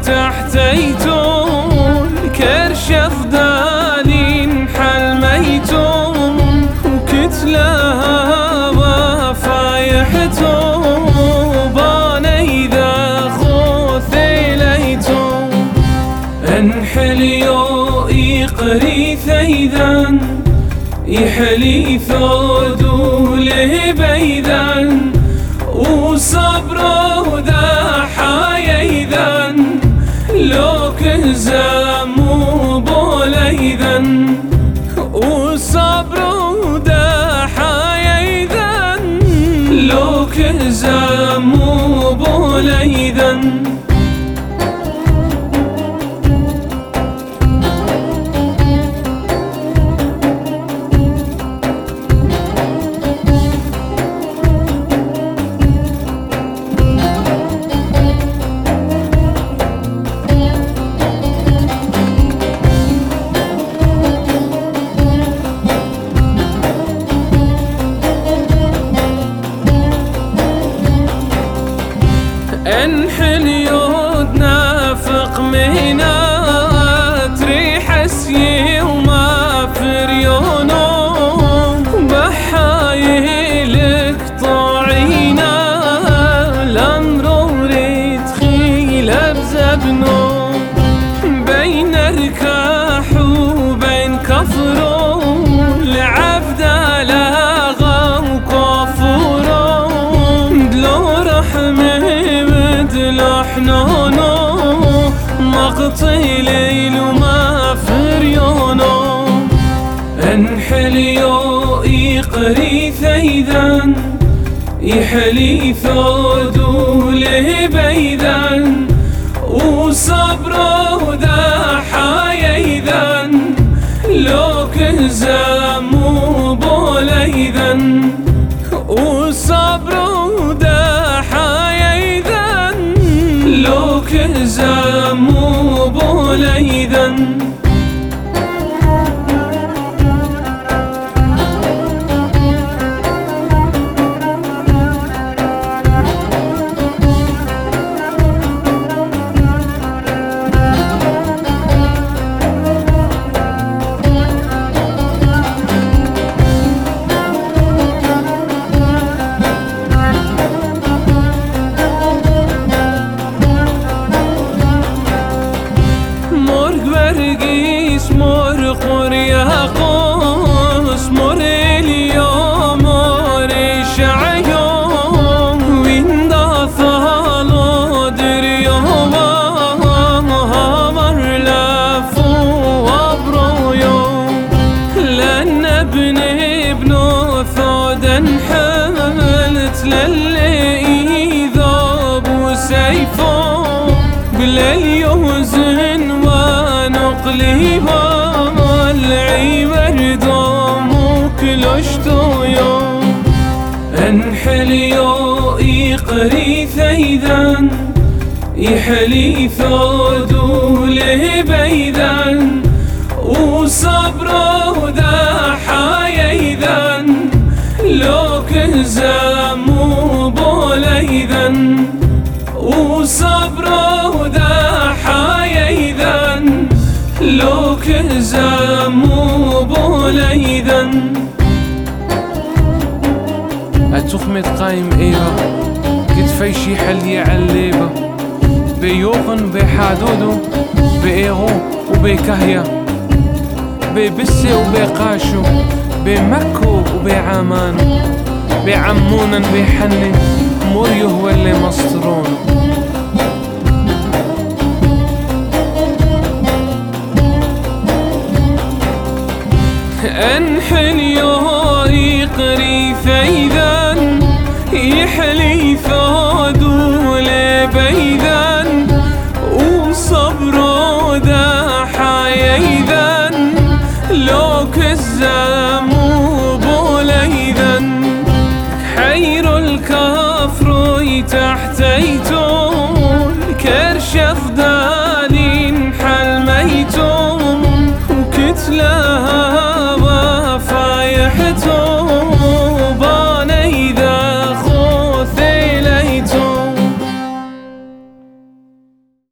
تحتيتون كرش أفضالين حلميتون وكتلها وفايحتون باني ذا خوثيليتون انحليو يقري ثيذا يحلي ثودو لبيذا وصبره ذا حايذا لو كزامو بوليذا وصبره ذا حايذا لو كزامو بوليذا انحل يود نافق مهنات ريح اسيي وما فريونو بحايلك طاعينا الامر وريد خيله بزبنو بين ركاح وبين كفرو العبد لاغا وكفرو دلو رحمه لحنونو مقطي ليل وما فريونو انحليو يقري ثيذا يحلي ثودو لبيذا وصبره ذا حايذا لو كزامو بوليذا وصبره ذا حايذا لو كزامو بوليذا برقيس مر قرية قوس مر اليوم مر شعيوم وين داثالو دريوم مر لفو وابرو يوم لأن ابني ابنو ثودا حملت للي ذاب وسيفو باليوزن نقليبا العيبر دومك لشتو يوم انحليو يقري ثيذا يحلي ثودو لبيذا وصبره ذا حايذا لو كزامو بوليذا وصبره ذا حايذا لو كزامو بوليذا التخمة قايم ايوه كتفي شي حل يعليبه بيوغن بحادودو بإيغو وبكهية ببسي وبقاشو بمكو وبعمانو بعمونا بحني مريو هو اللي مسطرونه انحليو يقري ثيذا يحلي ثودو لبيذا وصبرو ذا حايذا لو كزا